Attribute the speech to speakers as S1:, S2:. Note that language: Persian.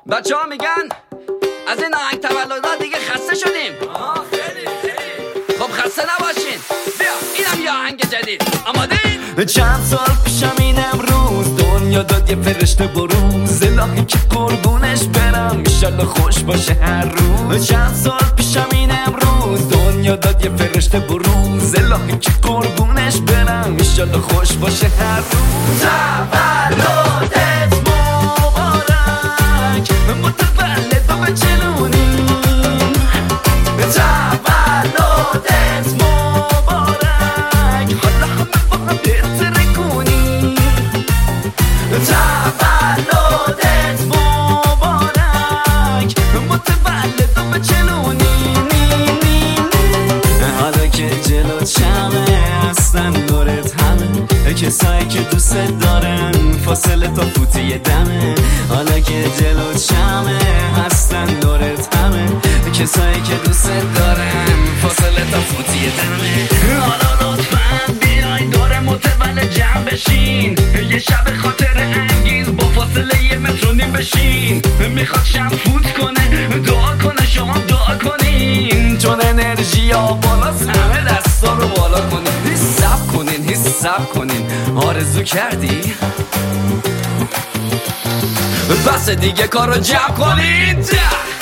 S1: بچه ها میگن از این آهنگ تولدها دیگه خسته شدیم. خیلی خب خسته نباشین، بیا اینم یه آهنگ جدید. آماده این؟
S2: چند سال پیشم این امروز دنیا داد یه فرشته بروز، الهی که قربونش برم ایشالله خوش باشه هر روز. چند سال پیشم این امروز دنیا داد یه فرشته بروز، الهی که قربونش برم ایشالله خوش باشه هر روز. تولدت مبارک متولد و بچلونی، تولدت مبارک حالا همه با هم بهتره کنی. تولدت مبارک متولد و بچلونی. حالا که جلو چمه هستن دورت همه کسایی که دوست دارن فاصله تا فوتی دمه. حالا که جلو چمه هستن دورت همه کسایی که دوست دارن فاصله تا فوتی دمه. حالا لطفاً بیاین دور متولد جمع بشین، یه شب خاطر انگیز با فاصله 1.5 متر بشین. میخواد شب فوت کنه دعا کنه شما دعا کنین، چون انرژی ها بالاست همه دستا رو بالا کنین. حساب کنین آرزو کردی؟
S1: بس دیگه کار رو جمع کنید.